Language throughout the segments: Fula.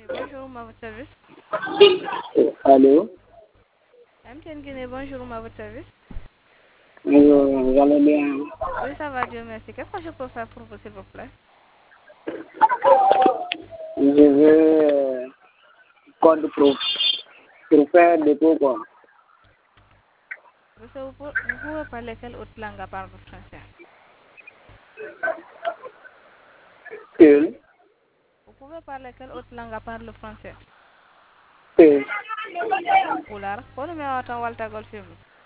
Bonjour, à votre service. Allô? MTN Guinée, bonjour, à votre service. Vous allez bien? Oui, ça va, Dieu merci. Qu'est-ce que je peux faire pour vous, s'il vous plaît? Je veux code pour faire dépôt, quoi. Vous pouvez parler quelle autre langue à part le français? Seul. Vous pouvez parler quelle autre langue à part le français? Seul. Pular. Kono me wata waltagol film.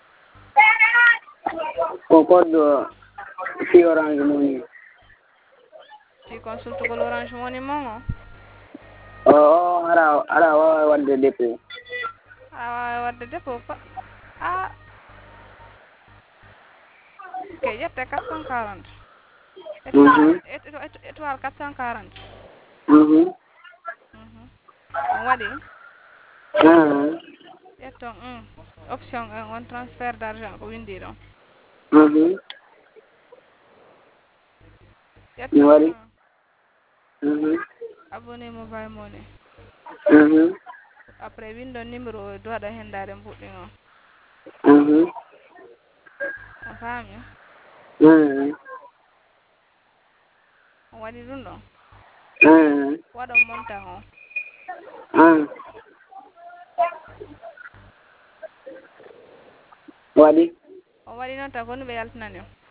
Code si Orange Money. Si consulte ko Orange Money mongo. Oh, ara wadde dépôt. Wadde dépôt ko. Ah, ok, yette 440. Étoile 440. On waɗi ƴetton option on transfert d'argent ko windi ɗon ƴetton abonné mobile money après windon numéro o waɗa hendare mbuɗɗi on on faami on waɗi ɗum ɗon waɗon montant on waɗi on waɗi noon taw ko ni ɓe yaltinani on